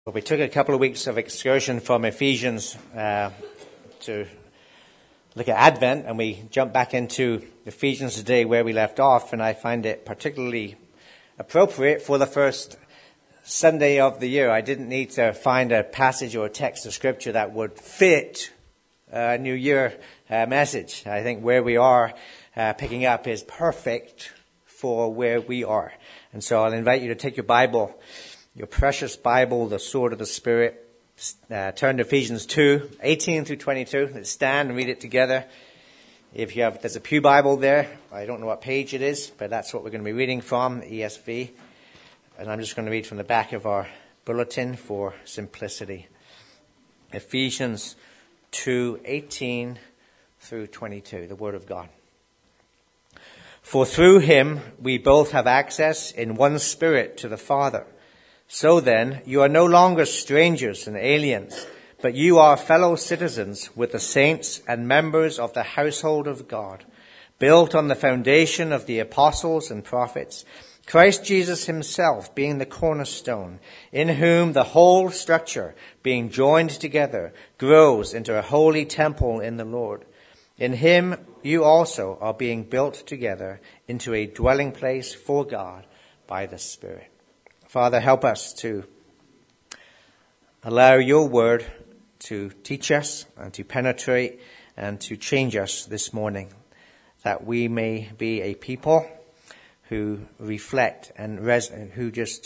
Well, we took a couple of weeks of excursion from Ephesians to look at Advent, and we jumped back into Ephesians today where we left off, and I find it particularly appropriate for the first Sunday of the year. I didn't need to find a passage or a text of Scripture that would fit a New Year message. I think where we are picking up is perfect for where we are. And so I'll invite you to take your Bible, your precious Bible, the sword of the Spirit. Turn to Ephesians 2, 18 through 22. Let's stand and read it together. There's a Pew Bible there. I don't know what page it is, but that's what we're going to be reading from, the ESV. And I'm just going to read from the back of our bulletin for simplicity. Ephesians 2, 18 through 22, the Word of God. For through him we both have access in one Spirit to the Father. So then, you are no longer strangers and aliens, but you are fellow citizens with the saints and members of the household of God, built on the foundation of the apostles and prophets, Christ Jesus himself being the cornerstone, in whom the whole structure, being joined together, grows into a holy temple in the Lord. In him you also are being built together into a dwelling place for God by the Spirit. Father, help us to allow your word to teach us and to penetrate and to change us this morning, that we may be a people who reflect and who just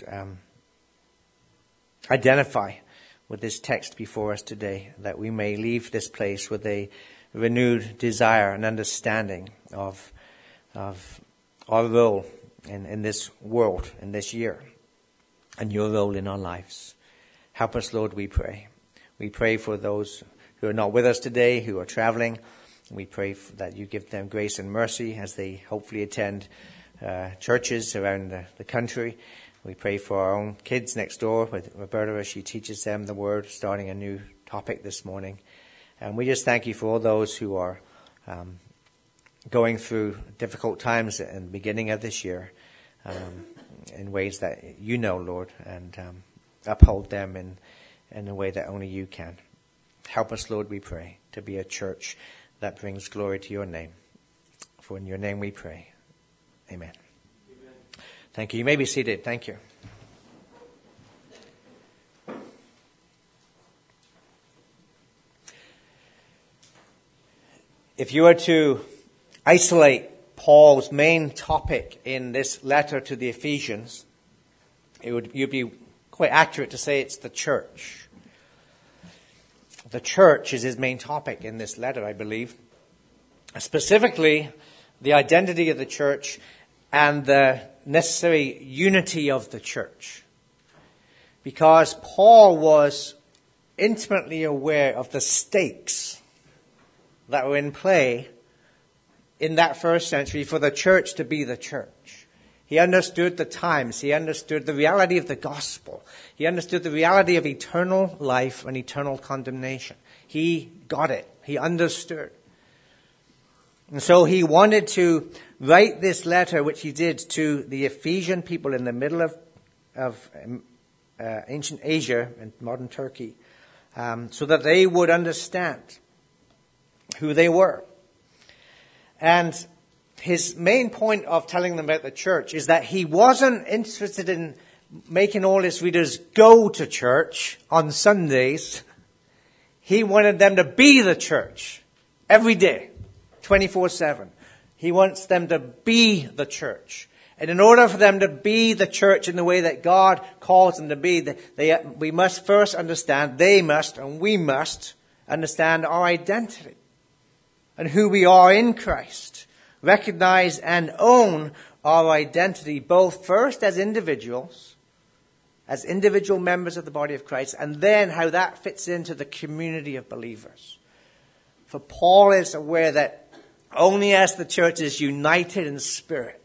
identify with this text before us today, that we may leave this place with a renewed desire and understanding of our role in this world, in this year, and your role in our lives. Help us, Lord, we pray. We pray for those who are not with us today, who are traveling. We pray that you give them grace and mercy as they hopefully attend churches around the country. We pray for our own kids next door with Roberta as she teaches them the word, starting a new topic this morning. And we just thank you for all those who are going through difficult times in the beginning of this year, in ways that you know, Lord, and uphold them in a way that only you can. Help us, Lord, we pray, to be a church that brings glory to your name. For in your name we pray. Amen. Amen. Thank you. You may be seated. Thank you. If you were to isolate Paul's main topic in this letter to the Ephesians, you'd be quite accurate to say it's the church. The church is his main topic in this letter, I believe. Specifically, the identity of the church and the necessary unity of the church. Because Paul was intimately aware of the stakes that were in play in that first century for the church to be the church. He understood the times. He understood the reality of the gospel. He understood the reality of eternal life and eternal condemnation. He got it. He understood. And so he wanted to write this letter, which he did to the Ephesian people in the middle of ancient Asia and modern Turkey, so that they would understand who they were. And his main point of telling them about the church is that he wasn't interested in making all his readers go to church on Sundays. He wanted them to be the church every day, 24/7. He wants them to be the church. And in order for them to be the church in the way that God calls them to be, we must first understand, we must understand our identity and who we are in Christ. Recognize and own our identity, both first as individuals, as individual members of the body of Christ, and then how that fits into the community of believers. For Paul is aware that only as the church is united in spirit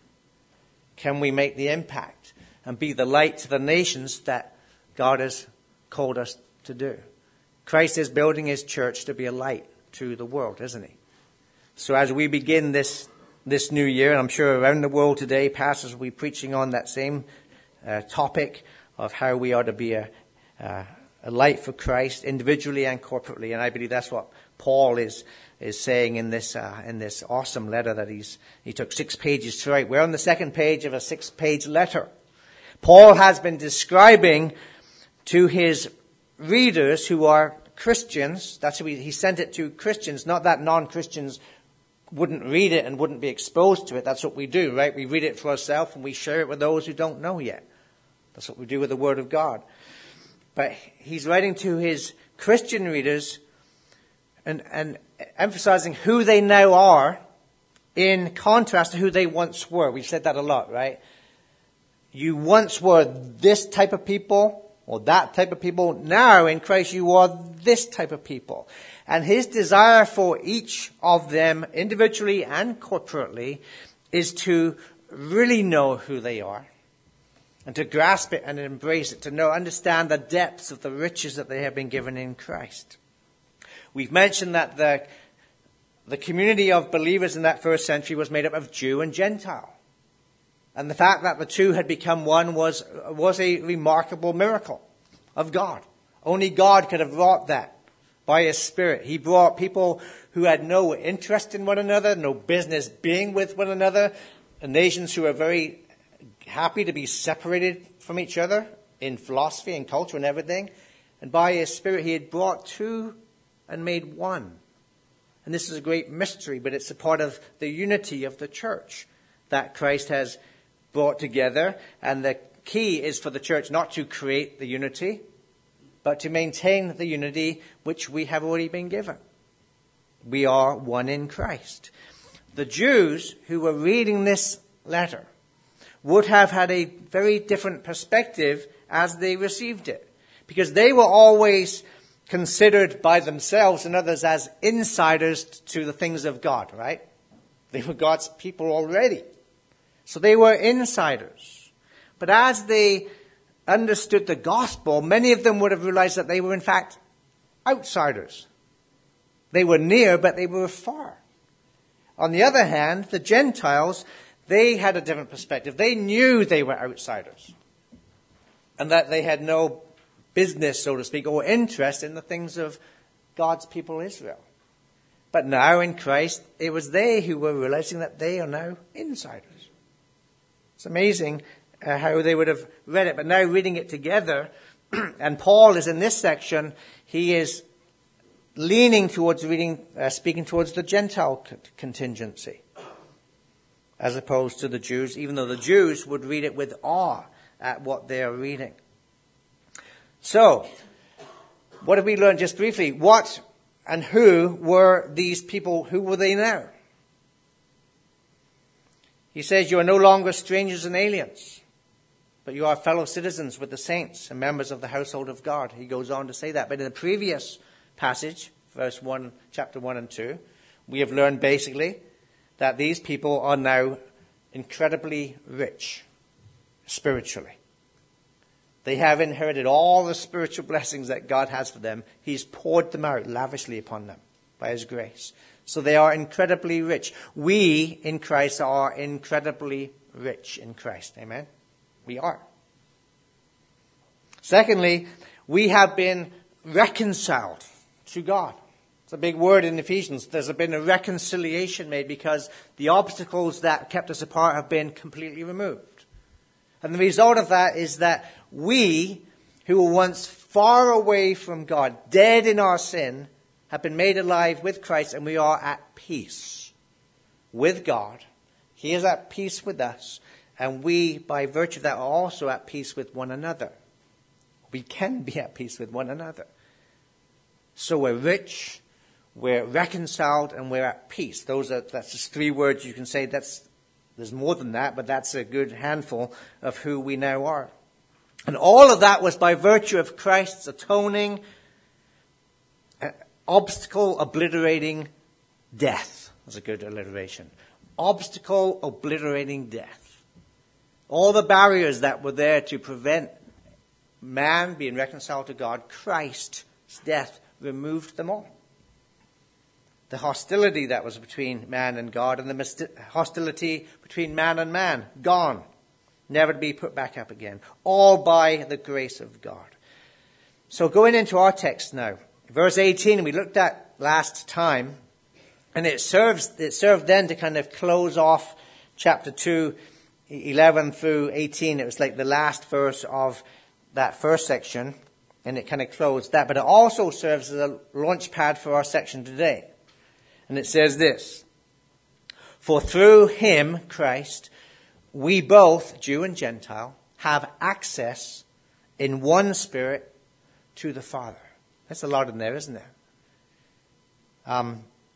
can we make the impact and be the light to the nations that God has called us to do. Christ is building his church to be a light to the world, isn't he? So as we begin this new year, and I'm sure around the world today, pastors will be preaching on that same topic of how we are to be a light for Christ individually and corporately. And I believe that's what Paul is saying in this awesome letter that he took 6 pages to write. We're on the second page of a 6-page letter. Paul has been describing to his readers who are Christians. That's who he sent it to Christians, not that non-Christians wouldn't read it and wouldn't be exposed to it. That's what we do, right? We read it for ourselves and we share it with those who don't know yet. That's what we do with the Word of God. But he's writing to his Christian readers and emphasizing who they now are in contrast to who they once were. We've said that a lot, right? You once were this type of people or that type of people. Now in Christ you are this type of people. And his desire for each of them, individually and corporately, is to really know who they are and to grasp it and embrace it, to understand the depths of the riches that they have been given in Christ. We've mentioned that the community of believers in that first century was made up of Jew and Gentile. And the fact that the two had become one was a remarkable miracle of God. Only God could have wrought that. By his Spirit. He brought people who had no interest in one another, no business being with one another, nations who were very happy to be separated from each other in philosophy and culture and everything. And by his Spirit he had brought two and made one. And this is a great mystery, but it's a part of the unity of the church that Christ has brought together. And the key is for the church not to create the unity, but to maintain the unity which we have already been given. We are one in Christ. The Jews who were reading this letter would have had a very different perspective as they received it, because they were always considered by themselves and others as insiders to the things of God, right? They were God's people already. So they were insiders. But as they understood the gospel, many of them would have realized that they were in fact outsiders. They were near, but they were far. On the other hand, the Gentiles, they had a different perspective. They knew they were outsiders and that they had no business, so to speak, or interest in the things of God's people Israel. But now in Christ, it was they who were realizing that they are now insiders. It's amazing how they would have read it, but now reading it together, and Paul is in this section, he is leaning towards speaking towards the Gentile contingency, as opposed to the Jews, even though the Jews would read it with awe at what they are reading. So, what have we learned just briefly? What and who were these people? Who were they now? He says, you are no longer strangers and aliens, but you are fellow citizens with the saints and members of the household of God. He goes on to say that. But in the previous passage, chapter 1 and 2, we have learned basically that these people are now incredibly rich spiritually. They have inherited all the spiritual blessings that God has for them. He's poured them out lavishly upon them by his grace. So they are incredibly rich. We in Christ are incredibly rich in Christ. Amen? We are. Secondly, we have been reconciled to God. It's a big word in Ephesians. There's been a reconciliation made because the obstacles that kept us apart have been completely removed. And the result of that is that we, who were once far away from God, dead in our sin, have been made alive with Christ, and we are at peace with God. He is at peace with us, and we, by virtue of that, are also at peace with one another. We can be at peace with one another. So we're rich, we're reconciled, and we're at peace. That's just 3 words you can say. There's more than that, but that's a good handful of who we now are. And all of that was by virtue of Christ's atoning, obstacle obliterating death. That's a good alliteration. Obstacle obliterating death. All the barriers that were there to prevent man being reconciled to God, Christ's death removed them all. The hostility that was between man and God, and the hostility between man and man, gone. Never to be put back up again. All by the grace of God. So going into our text now, verse 18 we looked at last time, and it served then to kind of close off chapter 2, 11 through 18. It was like the last verse of that first section, and it kind of closed that. But it also serves as a launch pad for our section today. And it says this: "For through him, Christ, we both, Jew and Gentile, have access in one Spirit to the Father." That's a lot in there, isn't there?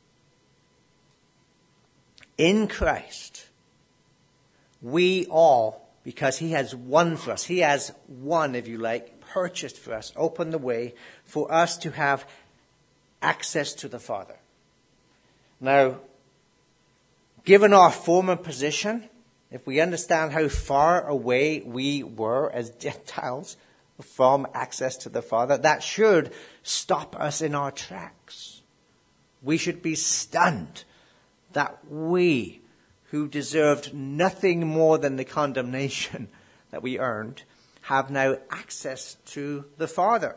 In Christ, we all, because he has won for us, he has won, if you like, purchased for us, opened the way for us to have access to the Father. Now, given our former position, if we understand how far away we were as Gentiles from access to the Father, that should stop us in our tracks. We should be stunned that we, who deserved nothing more than the condemnation that we earned, have now access to the Father.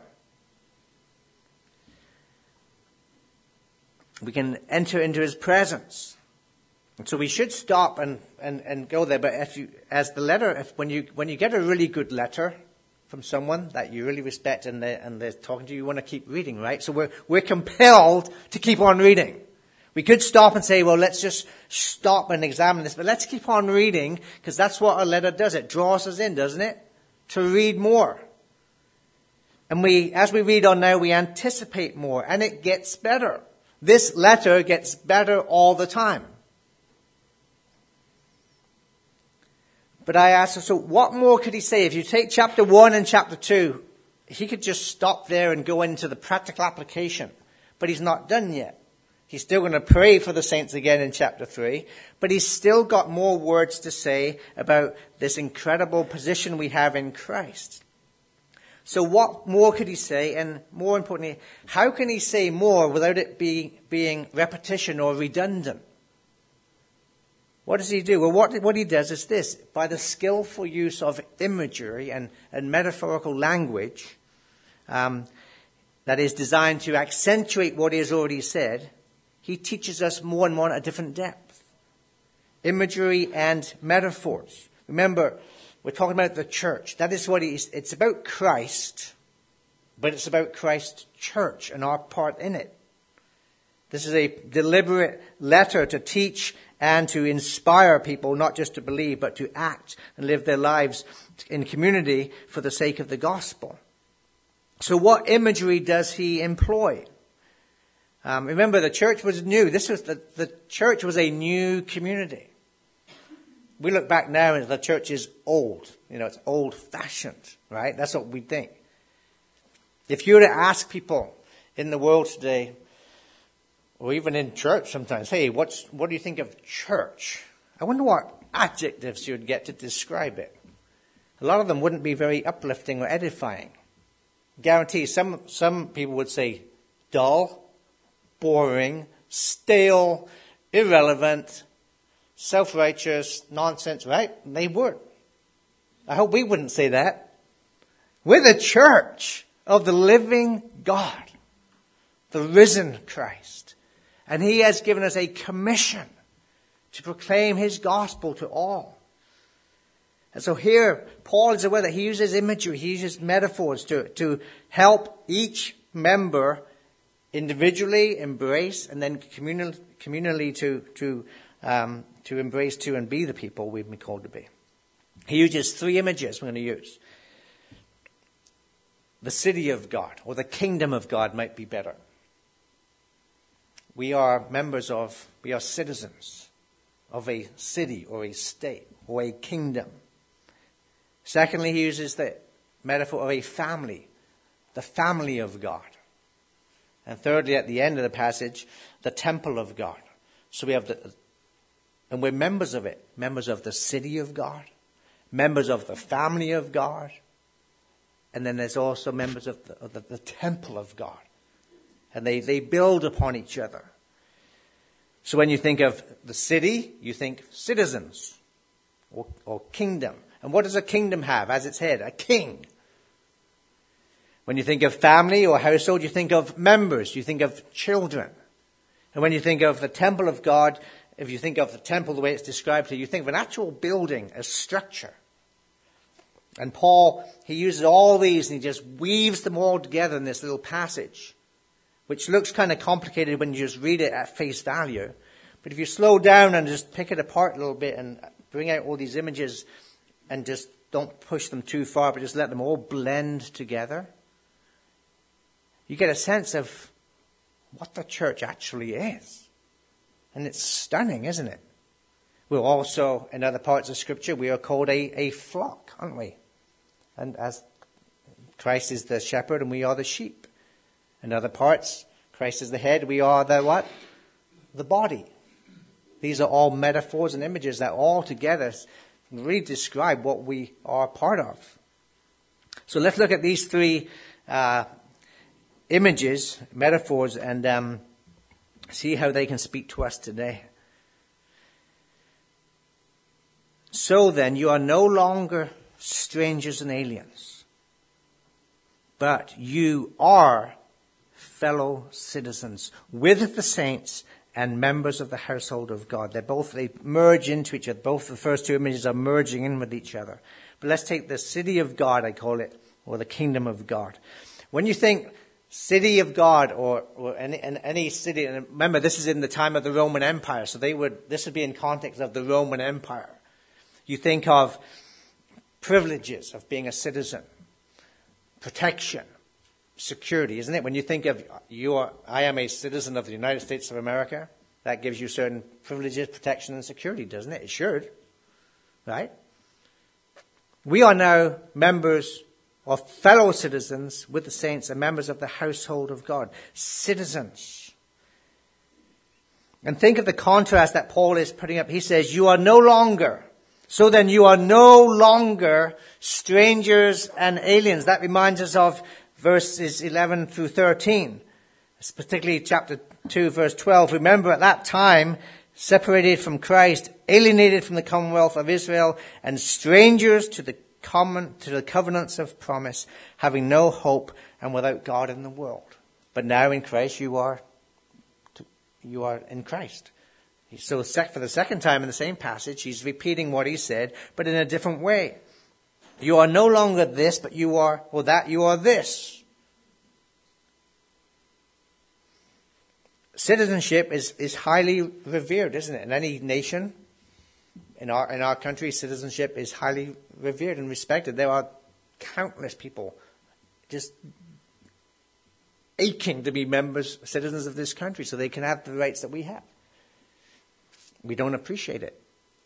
We can enter into his presence. And so we should stop and go there. But when you get a really good letter from someone that you really respect and they're talking to you, you want to keep reading, right? So we're compelled to keep on reading. We could stop and say, well, let's just stop and examine this, but let's keep on reading, because that's what a letter does. It draws us in, doesn't it? To read more. And as we read on now, we anticipate more, and it gets better. This letter gets better all the time. But I ask, so what more could he say? If you take chapter 1 and chapter 2, he could just stop there and go into the practical application. But he's not done yet. He's still going to pray for the saints again in chapter 3. But he's still got more words to say about this incredible position we have in Christ. So what more could he say? And more importantly, how can he say more without it being repetition or redundant? What does he do? Well, what he does is this. By the skillful use of imagery and metaphorical language that is designed to accentuate what he has already said, he teaches us more and more at a different depth. Imagery and metaphors. Remember, we're talking about the church. That is what it's about Christ, but it's about Christ's church and our part in it. This is a deliberate letter to teach and to inspire people not just to believe, but to act and live their lives in community for the sake of the gospel. So what imagery does he employ? Remember, the church was new. The church was a new community. We look back now and the church is old. It's old-fashioned, right? That's what we think. If you were to ask people in the world today, or even in church sometimes, hey, what do you think of church? I wonder what adjectives you would get to describe it. A lot of them wouldn't be very uplifting or edifying. Guarantee some people would say dull, boring, stale, irrelevant, self-righteous, nonsense, right? They would. I hope we wouldn't say that. We're the church of the living God, the risen Christ. And he has given us a commission to proclaim his gospel to all. And so here, Paul is aware that he uses imagery, he uses metaphors to help each member individually embrace and then communally to embrace too and be the people we've been called to be. He uses 3 images we're going to use. The city of God, or the kingdom of God might be better. We are citizens of a city or a state or a kingdom. Secondly, he uses the metaphor of a family, the family of God. And thirdly, at the end of the passage, the temple of God. So we have and we're members of it, members of the city of God, members of the family of God, and then there's also members of the temple of God. And they build upon each other. So when you think of the city, you think citizens or kingdom. And what does a kingdom have as its head? A king. When you think of family or household, you think of members, you think of children. And when you think of the temple of God, if you think of the temple the way it's described here, you think of an actual building, a structure. And Paul, he uses all these and he just weaves them all together in this little passage, which looks kind of complicated when you just read it at face value. But if you slow down and just pick it apart a little bit and bring out all these images and just don't push them too far, but just let them all blend together, you get a sense of what the church actually is. And it's stunning, isn't it? We're also, in other parts of Scripture, we are called a flock, aren't we? And as Christ is the shepherd and we are the sheep. In other parts, Christ is the head, we are the what? The body. These are all metaphors and images that all together really describe what we are part of. So let's look at these three images, metaphors, and see how they can speak to us today. So then, you are no longer strangers and aliens, but you are fellow citizens with the saints and members of the household of God. They merge into each other. Both the first two images are merging in with each other. But let's take the city of God, I call it, or the kingdom of God. When you think city of God or any city, and remember this is in the time of the Roman Empire, so this would be in context of the Roman Empire. You think of privileges of being a citizen, protection, security, isn't it? When you think of I am a citizen of the United States of America, that gives you certain privileges, protection, and security, doesn't it? It should, right? We are now members or fellow citizens with the saints and members of the household of God. Citizens. And think of the contrast that Paul is putting up. He says, you are no longer. So then you are no longer strangers and aliens. That reminds us of verses 11 through 13. It's particularly chapter 2, verse 12. Remember at that time, separated from Christ, alienated from the commonwealth of Israel, and strangers to the covenants of promise, having no hope and without God in the world. But now in Christ you are in Christ. So for the second time in the same passage, he's repeating what he said, but in a different way. You are no longer this, but you are this. Citizenship is highly revered, isn't it? In any nation, in our country, citizenship is highly revered and respected. There are countless people just aching to be citizens of this country so they can have the rights that we have. We don't appreciate it.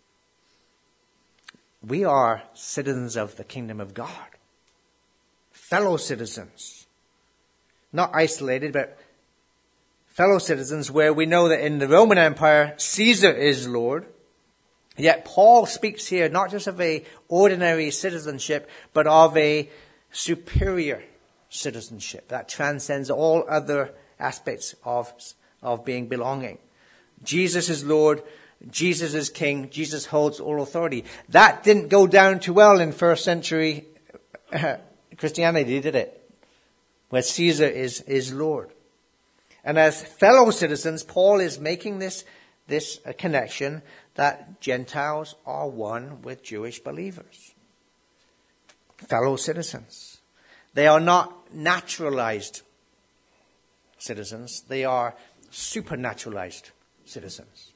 We are citizens of the kingdom of God. Fellow citizens. Not isolated, but fellow citizens, where we know that in the Roman Empire, Caesar is Lord. Yet Paul speaks here not just of a ordinary citizenship, but of a superior citizenship that transcends all other aspects of being belonging. Jesus is Lord. Jesus is King. Jesus holds all authority. That didn't go down too well in first century Christianity, did it? Where Caesar is Lord. And as fellow citizens, Paul is making this connection that Gentiles are one with Jewish believers. Fellow citizens. They are not naturalized citizens. They are supernaturalized citizens.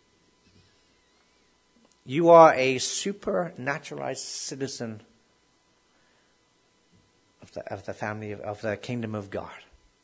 You are a supernaturalized citizen of the family of the kingdom of God.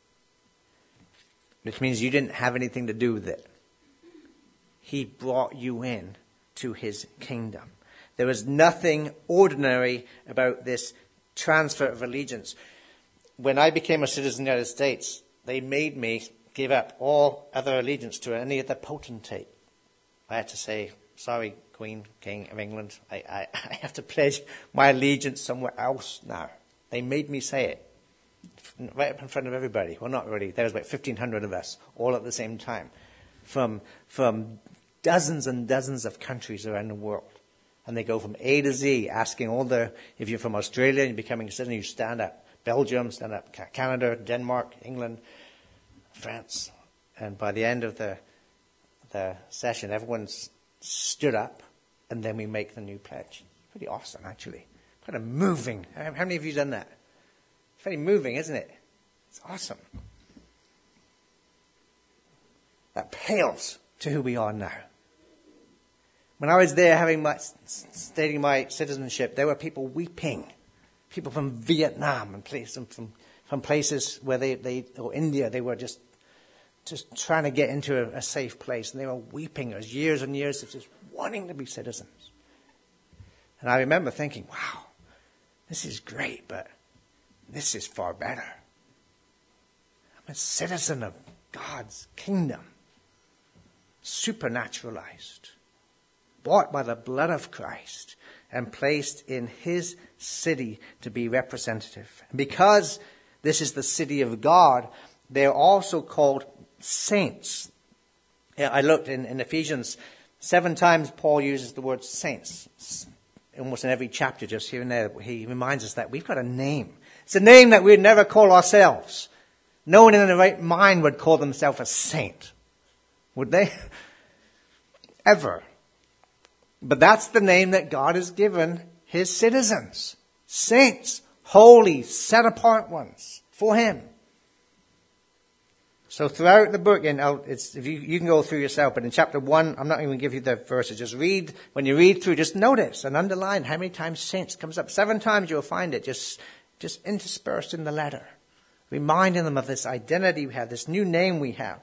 Which means you didn't have anything to do with it. He brought you in to his kingdom. There was nothing ordinary about this transfer of allegiance. When I became a citizen of the United States, they made me give up all other allegiance to any other potentate. I had to say, sorry, Queen, King of England, I have to pledge my allegiance somewhere else now. They made me say it. Right up in front of everybody. Well, not really. There was about 1,500 of us, all at the same time, from dozens and dozens of countries around the world. And they go from A to Z, asking if you're from Australia and you're becoming a citizen, you stand up, Belgium, stand up Canada, Denmark, England, France. And by the end of the session, everyone's stood up, and then we make the new pledge. Pretty awesome, actually. Kind of moving. How many of you done that? It's very moving, isn't it? It's awesome. That pales to who we are now. When I was there stating my citizenship, there were people weeping. People from Vietnam and from places where or India, they were just trying to get into a safe place. And they were weeping. It was years and years of just wanting to be citizens. And I remember thinking, wow, this is great, but this is far better. I'm a citizen of God's kingdom. Supernaturalized. Bought by the blood of Christ and placed in his city to be representative. And because this is the city of God, they're also called saints. I looked in Ephesians, 7 times Paul uses the word saints. Almost in every chapter, just here and there, he reminds us that we've got a name. It's a name that we'd never call ourselves. No one in their right mind would call themselves a saint. Would they? Ever. But that's the name that God has given his citizens. Saints. Holy, set apart ones for him. So throughout the book, if you can go through yourself, but in chapter 1, I'm not even going to give you the verses. Just read, when you read through, just notice and underline how many times saints comes up. 7 times you'll find it, just interspersed in the letter. Reminding them of this identity we have, this new name we have.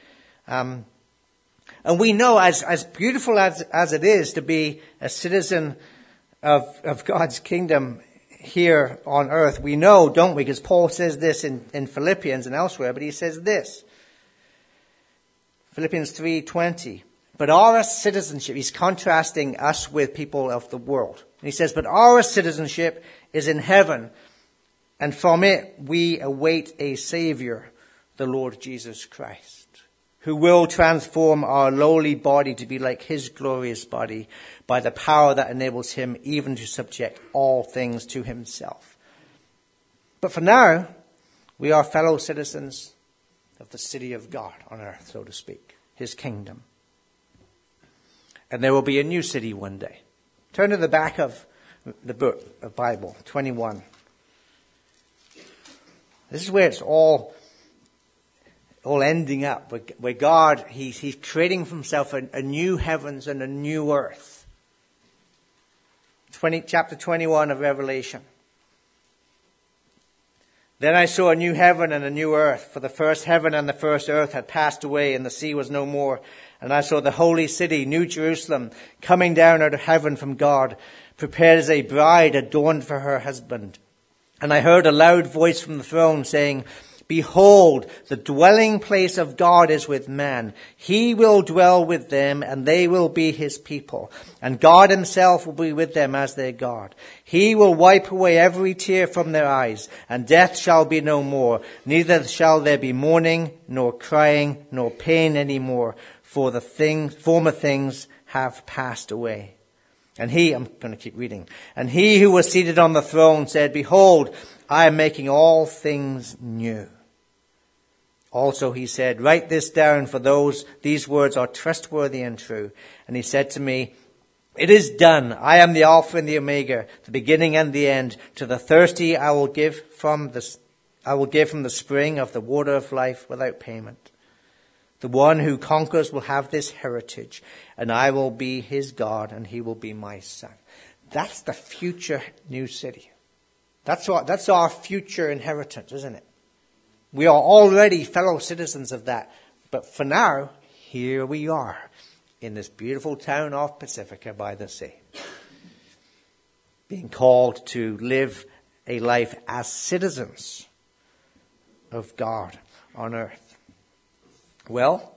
And we know, as beautiful as it is to be a citizen of God's kingdom here on earth, we know, don't we? Because Paul says this in Philippians and elsewhere, but he says this. Philippians 3:20. But our citizenship, he's contrasting us with people of the world. And he says, but our citizenship is in heaven, and from it we await a Savior, the Lord Jesus Christ, who will transform our lowly body to be like his glorious body by the power that enables him even to subject all things to himself. But for now, we are fellow citizens of the city of God on earth, so to speak, his kingdom. And there will be a new city one day. Turn to the back of the book of Bible, 21. This is where it's all ending up, where God, he's creating for himself a new heavens and a new earth. Chapter 21 of Revelation. Then I saw a new heaven and a new earth, for the first heaven and the first earth had passed away, and the sea was no more. And I saw the holy city, New Jerusalem, coming down out of heaven from God, prepared as a bride adorned for her husband. And I heard a loud voice from the throne saying, behold, the dwelling place of God is with man. He will dwell with them, and they will be his people. And God himself will be with them as their God. He will wipe away every tear from their eyes, and death shall be no more. Neither shall there be mourning, nor crying, nor pain any more, for the former things have passed away. And I'm going to keep reading. And he who was seated on the throne said, behold, I am making all things new. Also he said, write this down, for these words are trustworthy and true. And he said to me, it is done. I am the Alpha and the Omega, the beginning and the end. To the thirsty I will give from the spring of the water of life without payment. The one who conquers will have this heritage, and I will be his God, and he will be my son. That's the future new city. That's our future inheritance, isn't it? We are already fellow citizens of that. But for now, here we are in this beautiful town of Pacifica by the sea, being called to live a life as citizens of God on earth. Well,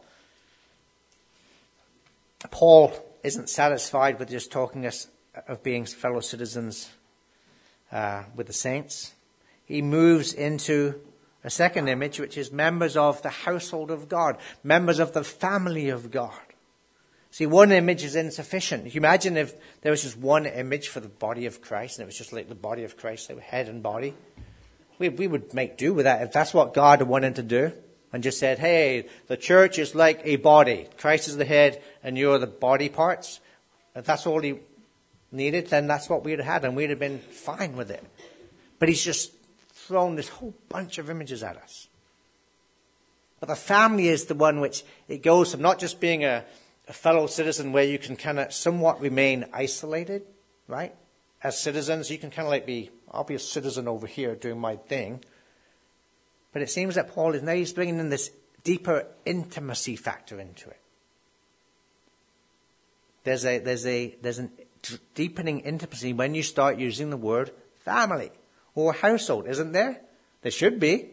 Paul isn't satisfied with just talking us of being fellow citizens with the saints. He moves into a second image, which is members of the household of God, members of the family of God. See, one image is insufficient. You imagine if there was just one image for the body of Christ, and it was just like the body of Christ, they were head and body. We would make do with that if that's what God wanted to do and just said, hey, the church is like a body. Christ is the head and you're the body parts. If that's all he needed, then that's what we'd have had and we'd have been fine with it. But he's just thrown this whole bunch of images at us. But the family is the one which it goes from not just being a fellow citizen where you can kind of somewhat remain isolated, right? As citizens, you can kind of like I'll be a citizen over here doing my thing. But it seems that Paul is now he's bringing in this deeper intimacy factor into it. There's an deepening intimacy when you start using the word family or household, isn't there? There should be.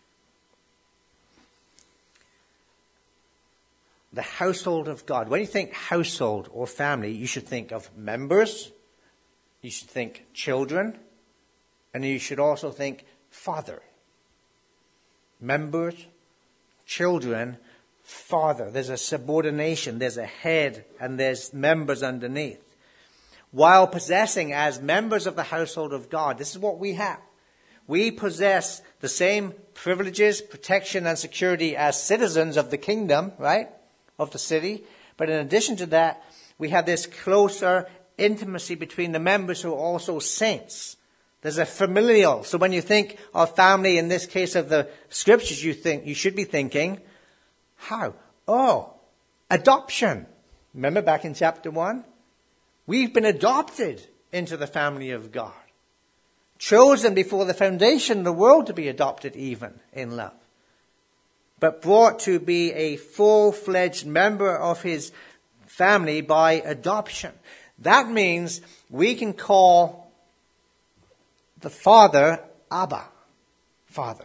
The household of God. When you think household or family, you should think of members, you should think children, and you should also think father. Members, children, father. There's a subordination, there's a head, and there's members underneath. While possessing as members of the household of God, this is what we have. We possess the same privileges, protection, and security as citizens of the kingdom, right? Of the city. But in addition to that, we have this closer intimacy between the members who are also saints. There's a familial. So when you think of family, in this case of the scriptures, you should be thinking, how? Oh, adoption. Remember back in chapter 1? We've been adopted into the family of God. Chosen before the foundation of the world to be adopted even in love. But brought to be a full-fledged member of his family by adoption. That means we can call the Father Abba, Father.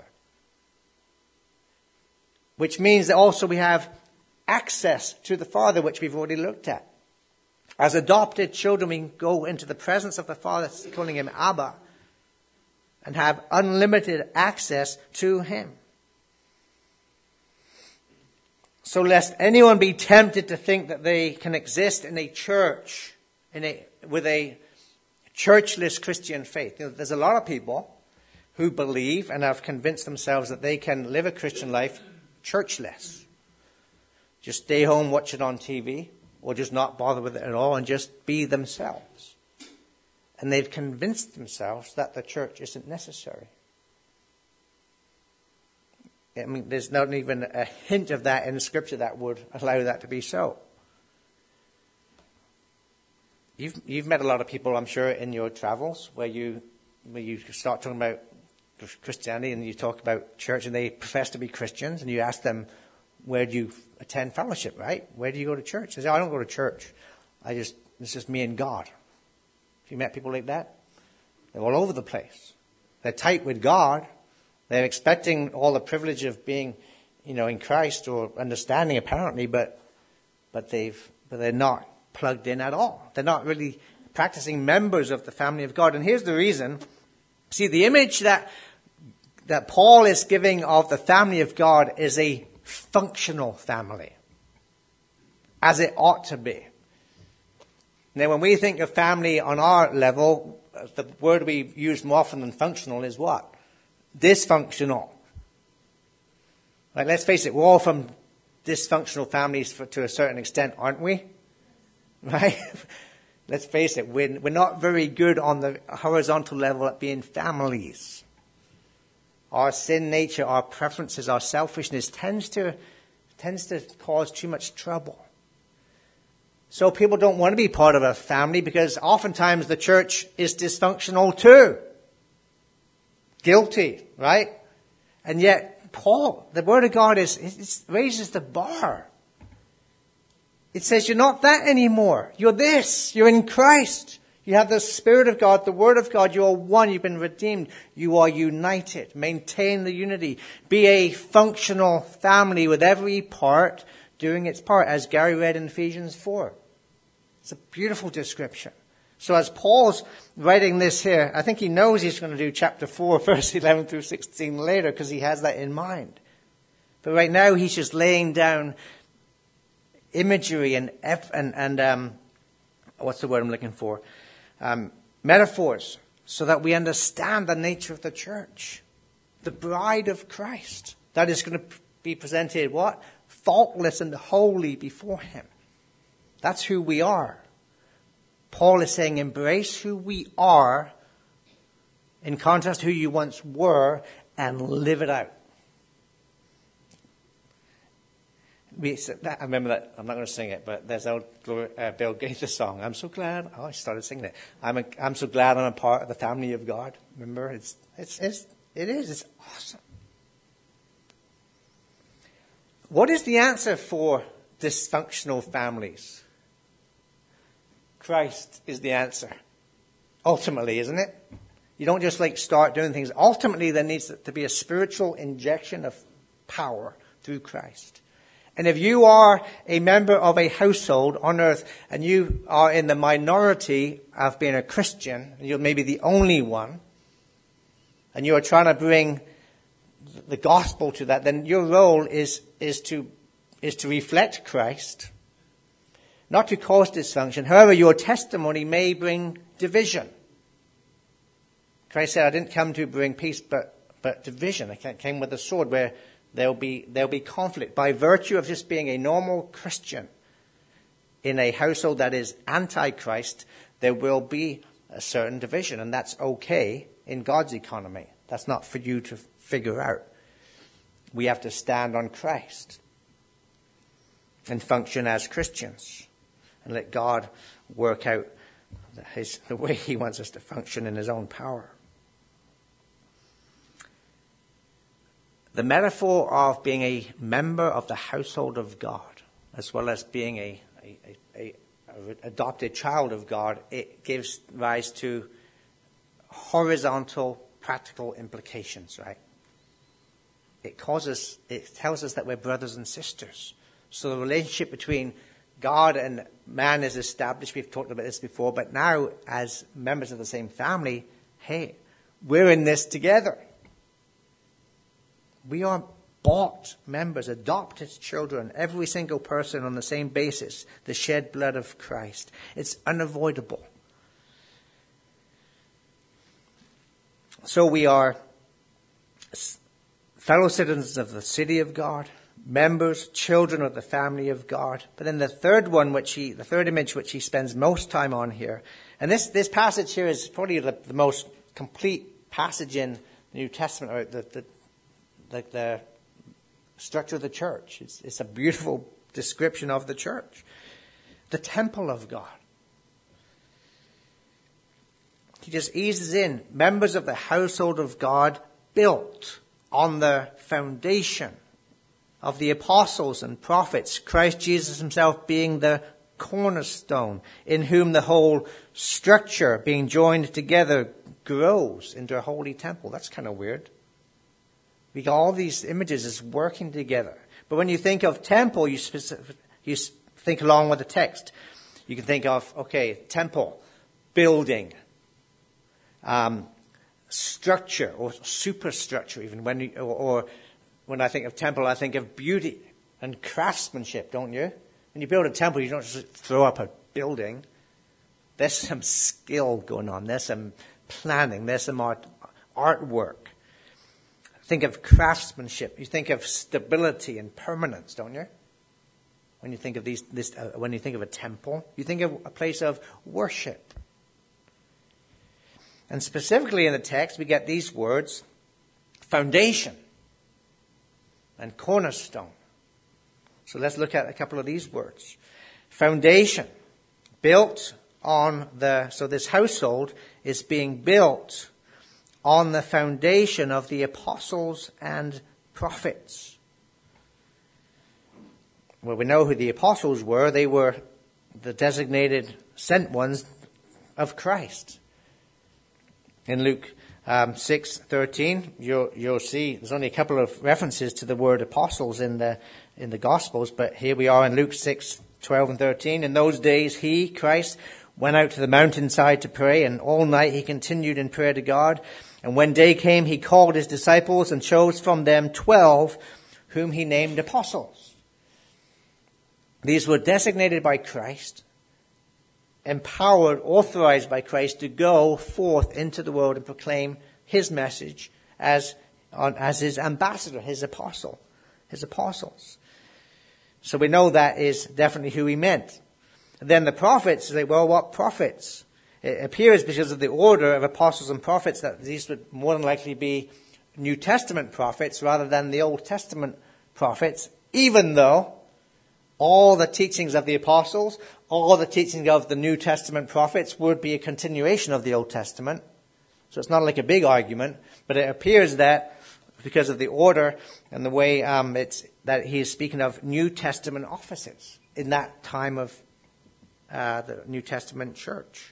Which means that also we have access to the Father, which we've already looked at. As adopted children, we can go into the presence of the Father, calling him Abba, and have unlimited access to him. So lest anyone be tempted to think that they can exist in a church, with a churchless Christian faith. You know, there's a lot of people who believe and have convinced themselves that they can live a Christian life churchless. Just stay home, watch it on TV, or just not bother with it at all and just be themselves. And they've convinced themselves that the church isn't necessary. I mean, there's not even a hint of that in Scripture that would allow that to be so. You've met a lot of people, I'm sure, in your travels where you start talking about Christianity and you talk about church and they profess to be Christians and you ask them, where do you attend fellowship, right? Where do you go to church? They say, I don't go to church. It's just me and God. Have you met people like that? They're all over the place. They're tight with God. They're expecting all the privilege of being, in Christ or understanding apparently, but they're not plugged in at all. They're not really practicing members of the family of God. And here's the reason. See, the image that Paul is giving of the family of God is a functional family, as it ought to be. Now, when we think of family on our level, the word we use more often than functional is what? Dysfunctional. Right, let's face it, we're all from dysfunctional families to a certain extent, aren't we? Right? Let's face it, we're not very good on the horizontal level at being families. Our sin nature, our preferences, our selfishness tends to cause too much trouble. So people don't want to be part of a family because oftentimes the church is dysfunctional too. Guilty, right? And yet, Paul, the Word of God it raises the bar. It says you're not that anymore. You're this. You're in Christ. You have the Spirit of God, the Word of God. You are one. You've been redeemed. You are united. Maintain the unity. Be a functional family with every part doing its part, as Gary read in Ephesians 4. It's a beautiful description. So as Paul's writing this here, I think he knows he's going to do chapter 4, verse 11 through 16 later, because he has that in mind. But right now he's just laying down imagery and what's the word I'm looking for? Metaphors, so that we understand the nature of the church. the bride of Christ that is going to be presented what? Faultless and holy before him. That's who we are. Paul is saying embrace who we are in contrast to who you once were and live it out. I remember that, I'm not going to sing it, but there's old Bill Gaither song. I'm so glad. Oh, I started singing it. I'm so glad I'm a part of the family of God. Remember? It is. It's awesome. What is the answer for dysfunctional families? Christ is the answer. Ultimately, isn't it? You don't just start doing things. Ultimately, there needs to be a spiritual injection of power through Christ. And if you are a member of a household on earth and you are in the minority of being a Christian, and you're maybe the only one, and you are trying to bring the gospel to that, then your role is to reflect Christ, not to cause dysfunction. However, your testimony may bring division. Christ said, I didn't come to bring peace, but division. I came with a sword where there'll be conflict. By virtue of just being a normal Christian in a household that is anti-Christ, there will be a certain division, and that's okay in God's economy. That's not for you to figure out. We have to stand on Christ and function as Christians and let God work out the way he wants us to function in his own power. The metaphor of being a member of the household of God, as well as being a adopted child of God, it gives rise to horizontal practical implications, right? It tells us that we're brothers and sisters. So the relationship between God and man is established. We've talked about this before, but now as members of the same family, hey, we're in this together. We are bought members, adopted children, every single person on the same basis, the shed blood of Christ. It's unavoidable. So we are fellow citizens of the city of God, members, children of the family of God. But then the third image which he spends most time on here, and this passage here is probably the most complete passage in the New Testament, or the structure of the church. It's a beautiful description of the church. The temple of God. He just eases in. Members of the household of God built on the foundation of the apostles and prophets, Christ Jesus himself being the cornerstone, in whom the whole structure being joined together grows into a holy temple. That's kind of weird. We got all these images as working together. But when you think of temple, you think along with the text. You can think of, temple, building, structure or superstructure even. When I think of temple, I think of beauty and craftsmanship, don't you? When you build a temple, you don't just throw up a building. There's some skill going on. There's some planning. There's some artwork. Think of craftsmanship. You think of stability and permanence, don't you? When you think of when you think of a temple, you think of a place of worship. And specifically in the text, we get these words: foundation and cornerstone. So let's look at a couple of these words. Foundation, built on so this household is being built on the foundation of the apostles and prophets. Well, we know who the apostles were. They were the designated sent ones of Christ. In Luke 6:13, you'll see there's only a couple of references to the word apostles in the Gospels, but here we are in Luke 6:12 and 13. In those days, he, Christ, went out to the mountainside to pray, and all night he continued in prayer to God. And when day came, he called his disciples and chose from them 12, whom he named apostles. These were designated by Christ, empowered, authorized by Christ to go forth into the world and proclaim his message as as his ambassador, his apostle, his apostles. So we know that is definitely who he meant. And then the prophets say, well, what prophets? It appears because of the order of apostles and prophets that these would more than likely be New Testament prophets rather than the Old Testament prophets, even though all the teachings of the apostles, all the teachings of the New Testament prophets would be a continuation of the Old Testament. So it's not like a big argument, but it appears that because of the order and the way that he is speaking of New Testament offices in that time of the New Testament church.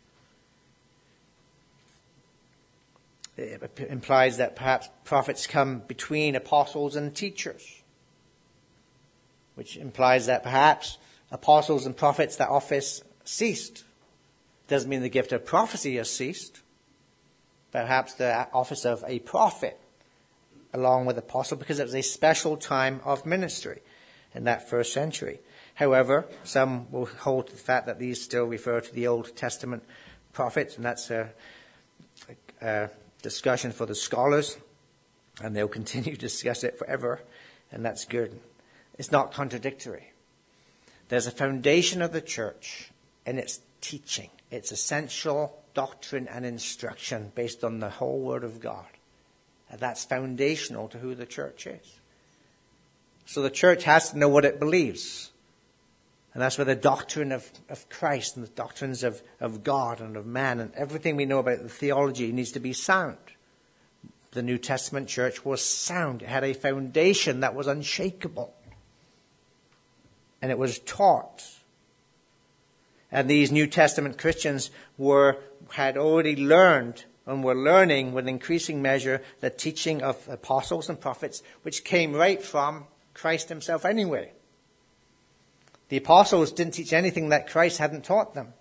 It implies that perhaps prophets come between apostles and teachers, which implies that perhaps apostles and prophets, that office ceased. Doesn't mean the gift of prophecy has ceased. Perhaps the office of a prophet along with apostle, because it was a special time of ministry in that first century. However, some will hold to the fact that these still refer to the Old Testament prophets, and that's a discussion for the scholars, and they'll continue to discuss it forever, and that's good. It's not contradictory. There's a foundation of the church in its teaching, its essential doctrine and instruction based on the whole Word of God. And that's foundational to who the church is. So the church has to know what it believes. And that's where the doctrine of Christ and the doctrines of God and of man and everything we know about the theology needs to be sound. The New Testament church was sound. It had a foundation that was unshakable. And it was taught. And these New Testament Christians had already learned and were learning with increasing measure the teaching of apostles and prophets, which came right from Christ himself anyway. The apostles didn't teach anything that Christ hadn't taught them.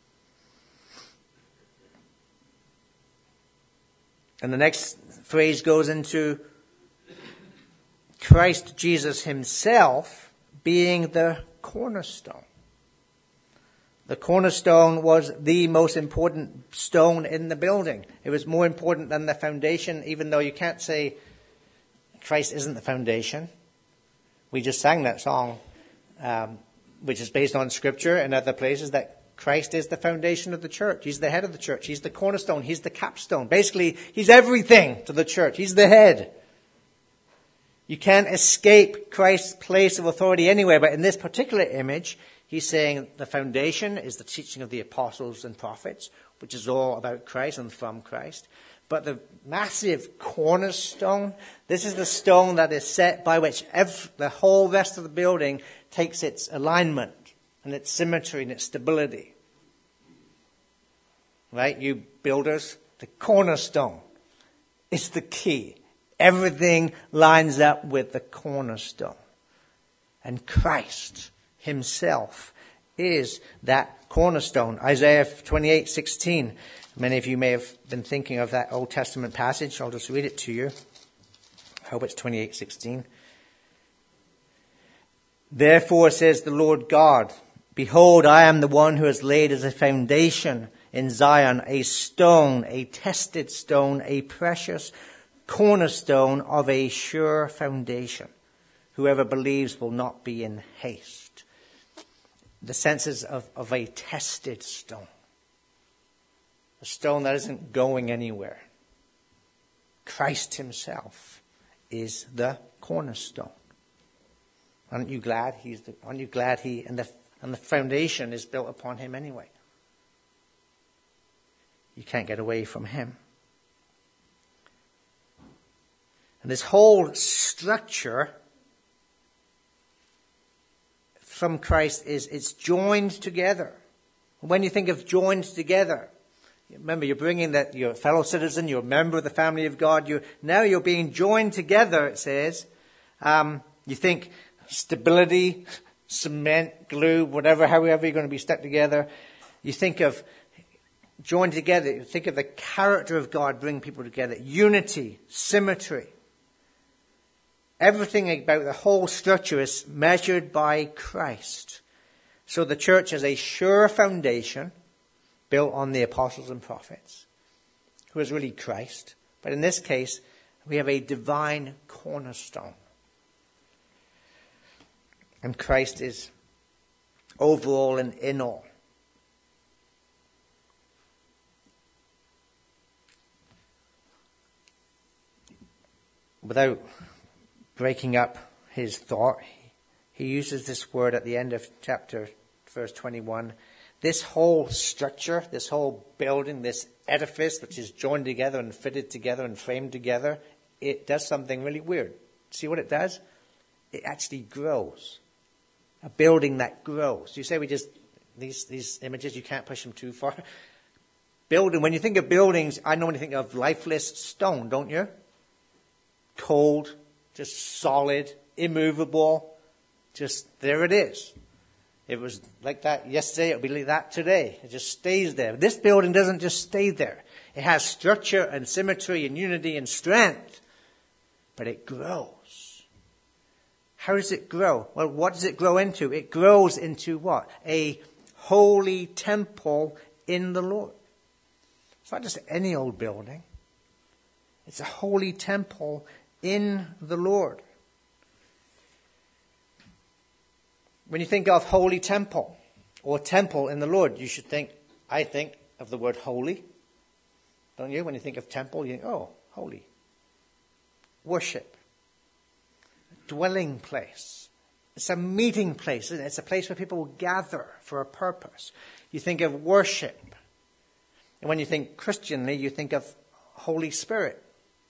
And the next phrase goes into Christ Jesus himself being the cornerstone. The cornerstone was the most important stone in the building. It was more important than the foundation, even though you can't say Christ isn't the foundation. We just sang that song, which is based on Scripture and other places, that Christ is the foundation of the church. He's the head of the church. He's the cornerstone. He's the capstone. Basically, he's everything to the church. He's the head. You can't escape Christ's place of authority anywhere, but in this particular image, he's saying the foundation is the teaching of the apostles and prophets, which is all about Christ and from Christ. But the massive cornerstone, this is the stone that is set by which the whole rest of the building takes its alignment and its symmetry and its stability. Right? You builders, the cornerstone is the key. Everything lines up with the cornerstone. And Christ himself is that cornerstone. Isaiah 28:16. Many of you may have been thinking of that Old Testament passage. I'll just read it to you. I hope it's 28:16. Therefore says the Lord God, behold, I am the one who has laid as a foundation in Zion a stone, a tested stone, a precious cornerstone of a sure foundation. Whoever believes will not be in haste. The senses of a tested stone. A stone that isn't going anywhere. Christ himself is the cornerstone. Aren't you glad and the foundation is built upon him anyway? You can't get away from him. And this whole structure from Christ it's joined together. When you think of joined together, remember you're bringing that you're a fellow citizen, you're a member of the family of God. Now you're being joined together. It says, you think stability, cement, glue, however you're going to be stuck together. You think of joined together. You think of the character of God bringing people together. Unity, symmetry. Everything about the whole structure is measured by Christ. So the church has a sure foundation built on the apostles and prophets, who is really Christ. But in this case, We have a divine cornerstone. And Christ is overall and in all. Without breaking up his thought, he uses this word at the end of chapter, verse 21. This whole structure, this whole building, this edifice, which is joined together and fitted together and framed together, it does something really weird. See what it does? It actually grows. A building that grows. You say these images, you can't push them too far. Building, when you think of buildings, I normally think of lifeless stone, don't you? Cold, just solid, immovable, just there it is. It was like that yesterday, it'll be like that today. It just stays there. This building doesn't just stay there. It has structure and symmetry and unity and strength, but it grows. How does it grow? Well, what does it grow into? It grows into what? A holy temple in the Lord. It's not just any old building. It's a holy temple in the Lord. When you think of holy temple or temple in the Lord, you should think, I think of the word holy. Don't you? When you think of temple, you think, oh, holy. Worship. Dwelling place. It's a meeting place, isn't it? It's a place where people will gather for a purpose. You think of worship. And when you think Christianly, you think of Holy Spirit.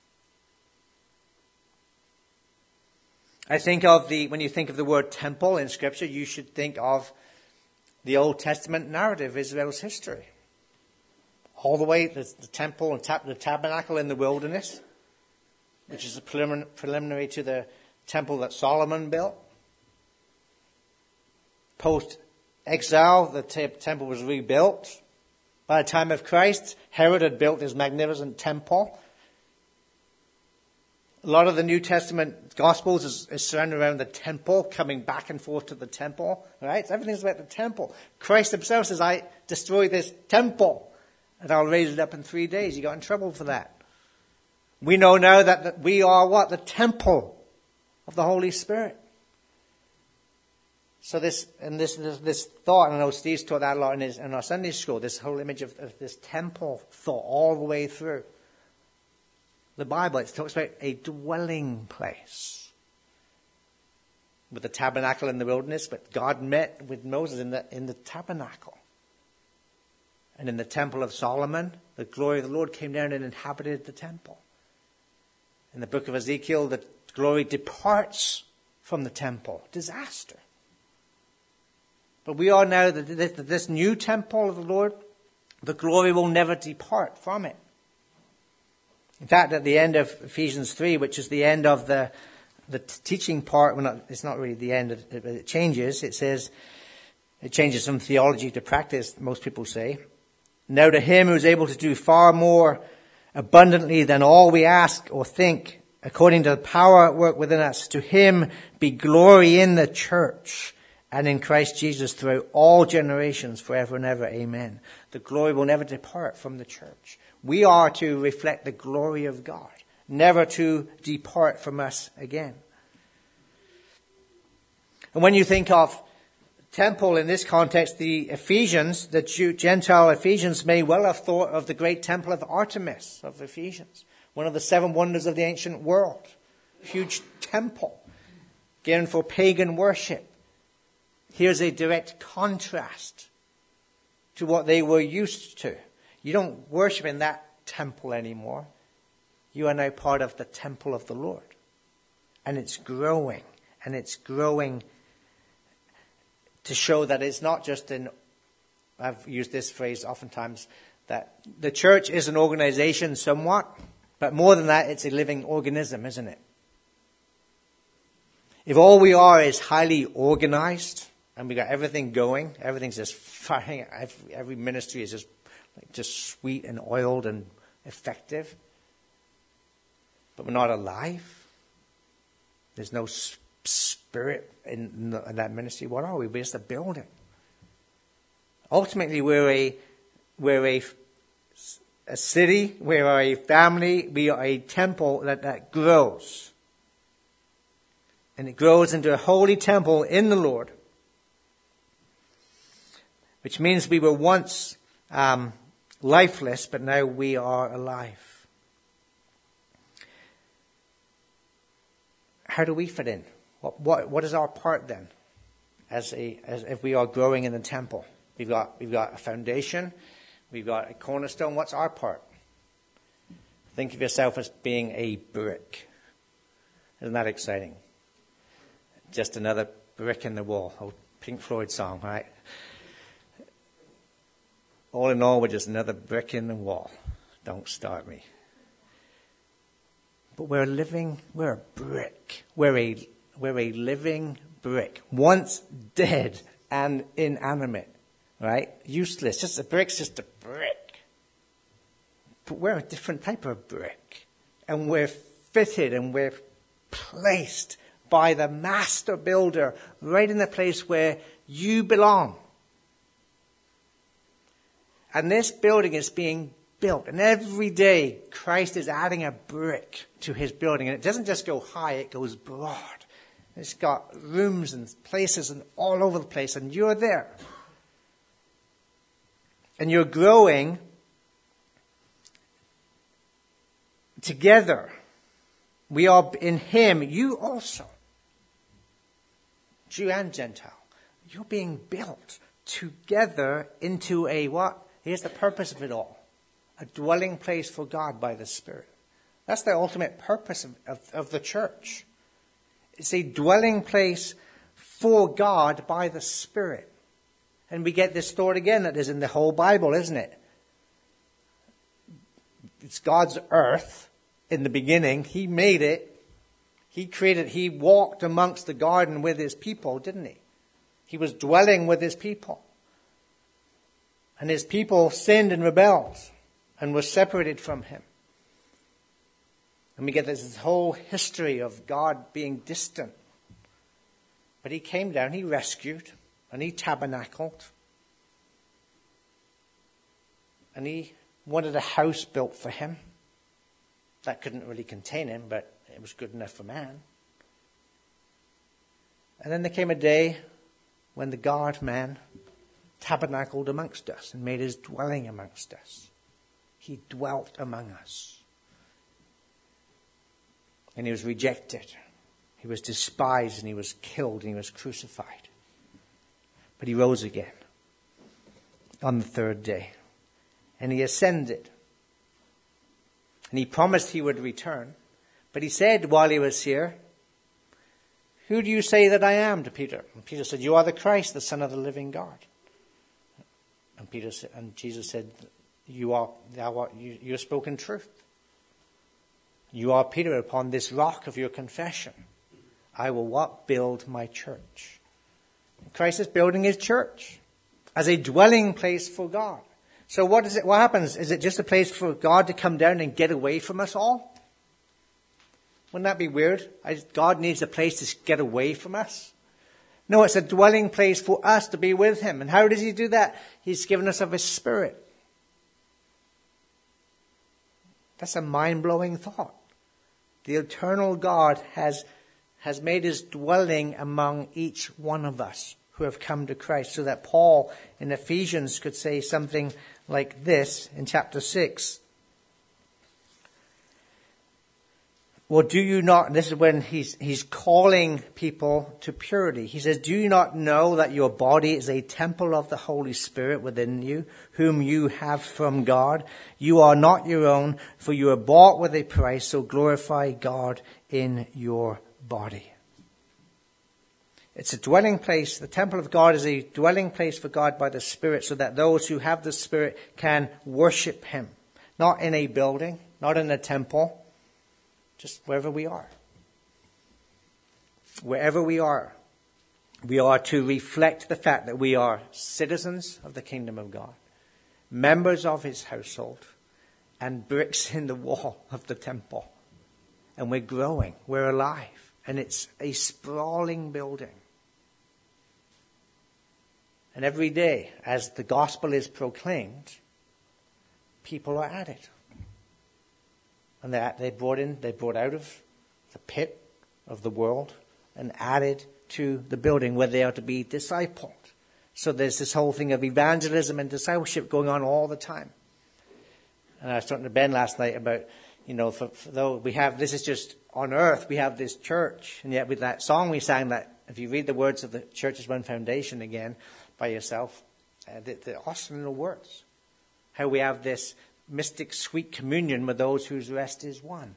I think of when you think of the word temple in Scripture, you should think of the Old Testament narrative, Israel's history. All the way, the temple and the tabernacle in the wilderness, which is a preliminary to the temple that Solomon built. Post-exile, the temple was rebuilt. By the time of Christ, Herod had built his magnificent temple. A lot of the New Testament Gospels is surrounded around the temple, coming back and forth to the temple. Right? So everything's about the temple. Christ himself says, I destroy this temple and I'll raise it up in 3 days. He got in trouble for that. We know now that we are what? The temple of the Holy Spirit. So this thought, and I know Steve's taught that a lot in our Sunday school, this whole image of this temple thought all the way through the Bible. It talks about a dwelling place. With the tabernacle in the wilderness, but God met with Moses in the tabernacle. And in the temple of Solomon, the glory of the Lord came down and inhabited the temple. In the book of Ezekiel, the glory departs from the temple. Disaster. But we are now that this new temple of the Lord, the glory will never depart from it. In fact, at the end of Ephesians 3, which is the end of the teaching part, it's not really the end, it changes. It says, it changes from theology to practice, most people say. Now to him who is able to do far more abundantly than all we ask or think, according to the power at work within us, to him be glory in the church and in Christ Jesus throughout all generations, forever and ever. Amen. The glory will never depart from the church. We are to reflect the glory of God, never to depart from us again. And when you think of temple in this context, the Ephesians, the Gentile Ephesians may well have thought of the great temple of Artemis of Ephesians, one of the 7 wonders of the ancient world. Huge temple, given for pagan worship. Here's a direct contrast to what they were used to. You don't worship in that temple anymore. You are now part of the temple of the Lord. And it's growing. And it's growing to show that it's not just I've used this phrase oftentimes, that the church is an organization somewhat, but more than that, it's a living organism, isn't it? If all we are is highly organized, and we got everything going, everything's just firing, every ministry is just sweet and oiled and effective, but we're not alive. There's no spirit in that ministry. What are we? We're just a building. Ultimately, we're a city, we are a family, we are a temple that grows. And it grows into a holy temple in the Lord. Which means we were once lifeless, but now we are alive. How do we fit in? What is our part then? As if we are growing in the temple. We've got a foundation. We've got a cornerstone. What's our part? Think of yourself as being a brick. Isn't that exciting? Just another brick in the wall. Old Pink Floyd song, right? All in all, we're just another brick in the wall. Don't start me. But we're a brick. We're a living brick. Once dead and inanimate, right? Useless. Just a brick's just a brick. But we're a different type of brick. And we're fitted and we're placed by the master builder right in the place where you belong. And this building is being built. And every day, Christ is adding a brick to his building. And it doesn't just go high, it goes broad. It's got rooms and places and all over the place. And you're there. And you're growing together. We are in him. You also. Jew and Gentile. You're being built together into a what? Here's the purpose of it all. A dwelling place for God by the Spirit. That's the ultimate purpose of the church. It's a dwelling place for God by the Spirit. And we get this thought again that is in the whole Bible, isn't it? It's God's earth in the beginning. He made it. He created, he walked amongst the garden with his people, didn't he? He was dwelling with his people. And his people sinned and rebelled and were separated from him. And we get this whole history of God being distant. But he came down, he rescued, and he tabernacled. And he wanted a house built for him. That couldn't really contain him, but it was good enough for man. And then there came a day when the God-man tabernacled amongst us and made his dwelling amongst us. He dwelt among us. And he was rejected. He was despised and he was killed and he was crucified. But he rose again on the third day. And he ascended. And he promised he would return. But he said while he was here, "Who do you say that I am?" to Peter. And Peter said, "You are the Christ, the Son of the living God." And Jesus said, "You have spoken truth. You are Peter, upon this rock of your confession. I will what? Build my church." Christ is building his church as a dwelling place for God. So what is it? What happens? Is it just a place for God to come down and get away from us all? Wouldn't that be weird? God needs a place to get away from us. No, it's a dwelling place for us to be with him. And how does he do that? He's given us of his Spirit. That's a mind-blowing thought. The eternal God has made his dwelling among each one of us who have come to Christ, so that Paul in Ephesians could say something like this in chapter 6. Well, do you not, and this is when he's calling people to purity. He says, "Do you not know that your body is a temple of the Holy Spirit within you, whom you have from God? You are not your own, for you are bought with a price, so glorify God in your body." It's a dwelling place. The temple of God is a dwelling place for God by the Spirit, so that those who have the Spirit can worship him. Not in a building, not in a temple. Just wherever we are. Wherever we are to reflect the fact that we are citizens of the kingdom of God, members of his household, and bricks in the wall of the temple. And we're growing, we're alive, and it's a sprawling building. And every day, as the gospel is proclaimed, people are added. And they brought out of the pit of the world and added to the building where they are to be discipled. So there's this whole thing of evangelism and discipleship going on all the time. And I was talking to Ben last night about, for though we have, this is just on earth, we have this church. And yet with that song we sang, that if you read the words of the Church as One Foundation again by yourself, the awesome little words. How we have this mystic sweet communion with those whose rest is one.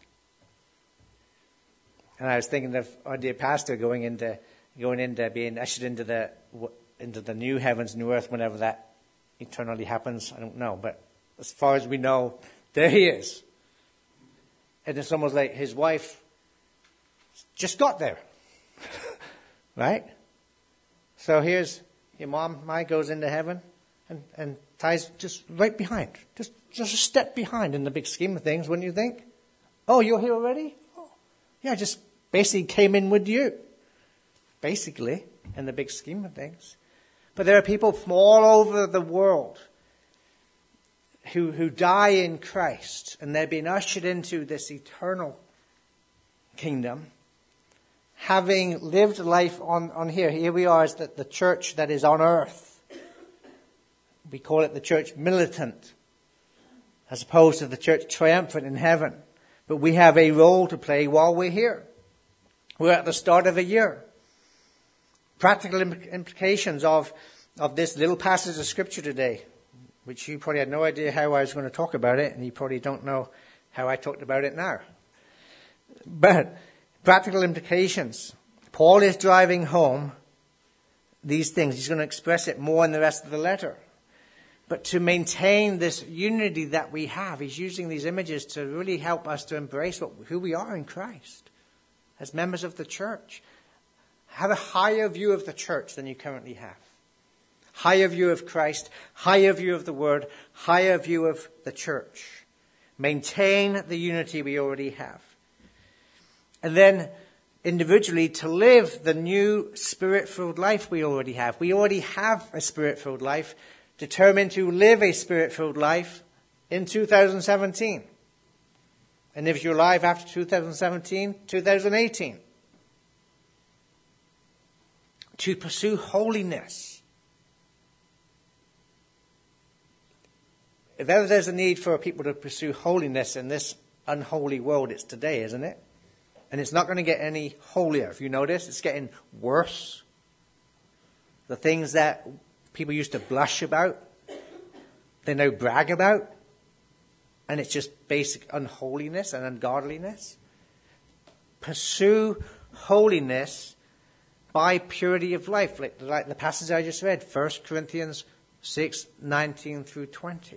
And I was thinking of our dear pastor going into being ushered into the new heavens, new earth, whenever that eternally happens. I don't know, but as far as we know, there he is. And it's almost like his wife just got there. Right? So here's your mom, Mai, goes into heaven, and Ty's just right behind. Just a step behind in the big scheme of things, wouldn't you think? Oh, you're here already? Oh, yeah, just basically came in with you. Basically, in the big scheme of things. But there are people from all over the world who die in Christ, and they're being ushered into this eternal kingdom, having lived life on here. Here we are as the church that is on earth. We call it the church militant, as opposed to the church triumphant in heaven. But we have a role to play while we're here. We're at the start of a year. Practical implications of this little passage of Scripture today, which you probably had no idea how I was going to talk about it, and you probably don't know how I talked about it now. But practical implications. Paul is driving home these things. He's going to express it more in the rest of the letter. But to maintain this unity that we have, he's using these images to really help us to embrace who we are in Christ as members of the church. Have a higher view of the church than you currently have. Higher view of Christ, higher view of the Word, higher view of the church. Maintain the unity we already have. And then individually to live the new Spirit-filled life we already have. We already have a Spirit-filled life. Determined to live a Spirit-filled life in 2017. And if you're alive after 2017, 2018. To pursue holiness. If ever there's a need for people to pursue holiness in this unholy world, it's today, isn't it? And it's not going to get any holier. If you notice, it's getting worse. The things that people used to blush about, they now brag about. And it's just basic unholiness and ungodliness. Pursue holiness by purity of life. Like the passage I just read, 1 Corinthians 6:19 through 20.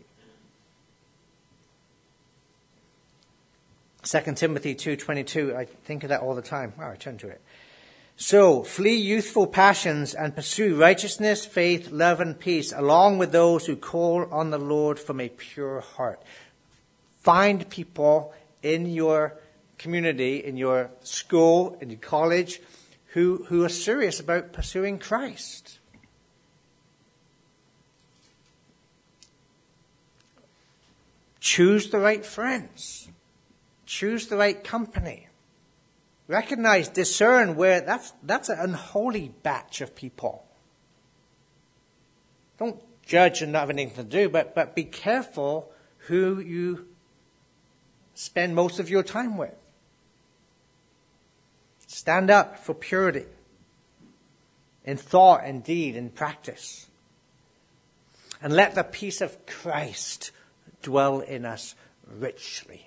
2 Timothy 2:22, I think of that all the time. I turn to it. So, flee youthful passions and pursue righteousness, faith, love, and peace, along with those who call on the Lord from a pure heart. Find people in your community, in your school, in your college, who are serious about pursuing Christ. Choose the right friends. Choose the right company. Recognize, discern where that's an unholy batch of people. Don't judge and not have anything to do, but be careful who you spend most of your time with. Stand up for purity in thought and deed and practice. And let the peace of Christ dwell in us richly.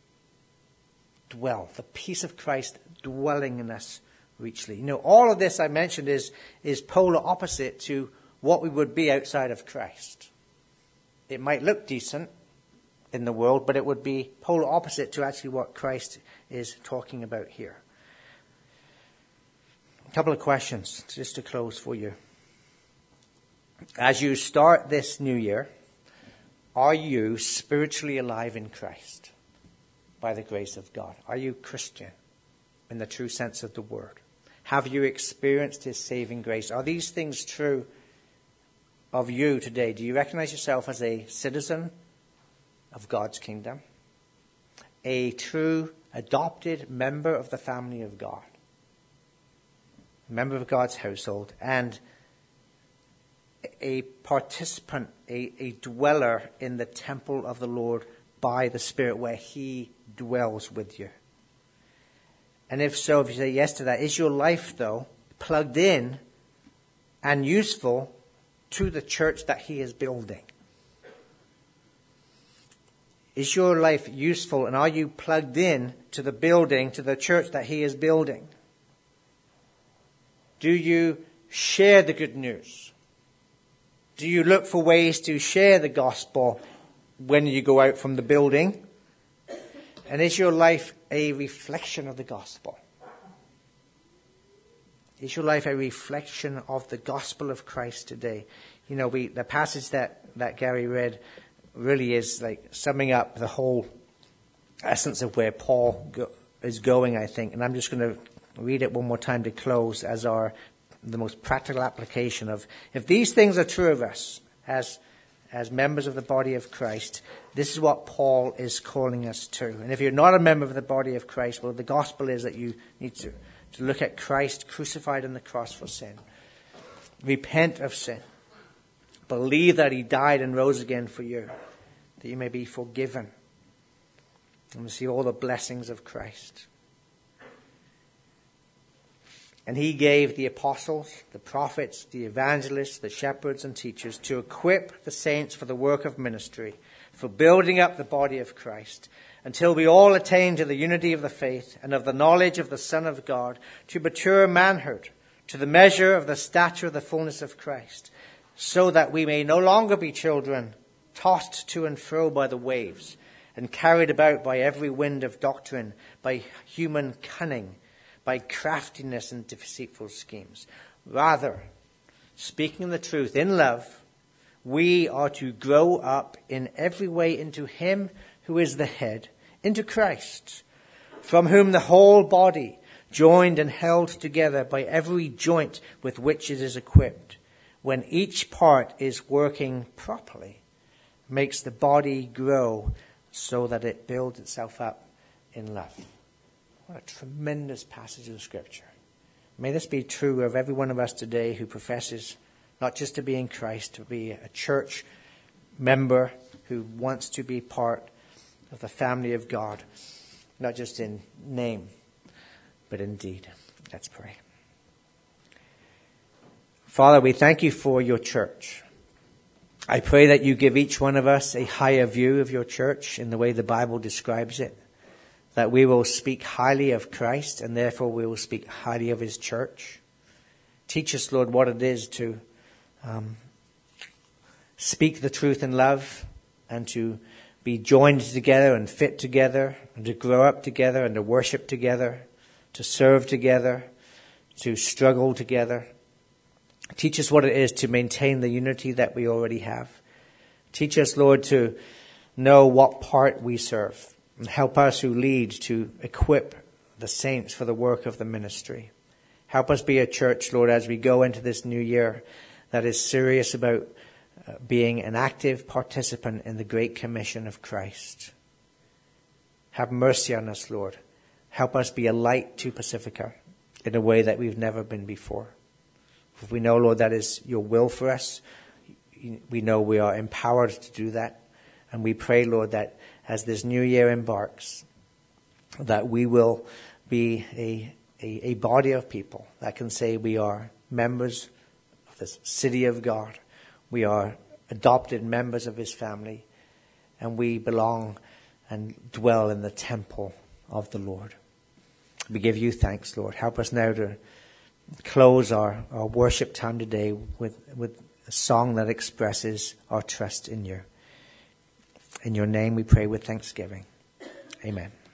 The peace of Christ dwelling in us richly. All of this I mentioned is polar opposite to what we would be outside of Christ. It might look decent in the world, but it would be polar opposite to actually what Christ is talking about here. A couple of questions just to close for you. As you start this new year, are you spiritually alive in Christ? By the grace of God. Are you Christian in the true sense of the word? Have you experienced His saving grace? Are these things true of you today? Do you recognize yourself as a citizen of God's kingdom, a true adopted member of the family of God, a member of God's household, and a participant, a dweller in the temple of the Lord by the Spirit, where He dwells with you. And if so, if you say yes to that, is your life, though, plugged in and useful to the church that He is building? Is your life useful, and are you plugged in to the building, to the church that He is building? Do you share the good news? Do you look for ways to share the gospel when you go out from the building? And is your life a reflection of the gospel? Is your life a reflection of the gospel of Christ today? You know, the passage that Gary read really is like summing up the whole essence of where Paul is going, I think. And I'm just going to read it one more time to close as the most practical application of, if these things are true of us as members of the body of Christ, this is what Paul is calling us to. And if you're not a member of the body of Christ, well, the gospel is that you need to look at Christ crucified on the cross for sin. Repent of sin. Believe that He died and rose again for you, that you may be forgiven and receive all the blessings of Christ. And He gave the apostles, the prophets, the evangelists, the shepherds and teachers to equip the saints for the work of ministry, for building up the body of Christ, until we all attain to the unity of the faith and of the knowledge of the Son of God, to mature manhood, to the measure of the stature of the fullness of Christ, so that we may no longer be children, tossed to and fro by the waves, and carried about by every wind of doctrine, by human cunning, by craftiness and deceitful schemes. Rather, speaking the truth in love, we are to grow up in every way into Him who is the head, into Christ, from whom the whole body, joined and held together by every joint with which it is equipped, when each part is working properly, makes the body grow so that it builds itself up in love. What a tremendous passage of Scripture. May this be true of every one of us today who professes not just to be in Christ, to be a church member who wants to be part of the family of God, not just in name, but in deed. Let's pray. Father, we thank You for Your church. I pray that You give each one of us a higher view of Your church in the way the Bible describes it, that we will speak highly of Christ and therefore we will speak highly of His church. Teach us, Lord, what it is to speak the truth in love and to be joined together and fit together and to grow up together and to worship together, to serve together, to struggle together. Teach us what it is to maintain the unity that we already have. Teach us, Lord, to know what part we serve. And help us who lead to equip the saints for the work of the ministry. Help us be a church, Lord, as we go into this new year that is serious about being an active participant in the Great Commission of Christ. Have mercy on us, Lord. Help us be a light to Pacifica in a way that we've never been before. If we know, Lord, that is Your will for us, we know we are empowered to do that. And we pray, Lord, that as this new year embarks, that we will be a body of people that can say we are members of this city of God. We are adopted members of His family. And we belong and dwell in the temple of the Lord. We give You thanks, Lord. Help us now to close our worship time today with a song that expresses our trust in You. In Your name we pray with thanksgiving. Amen.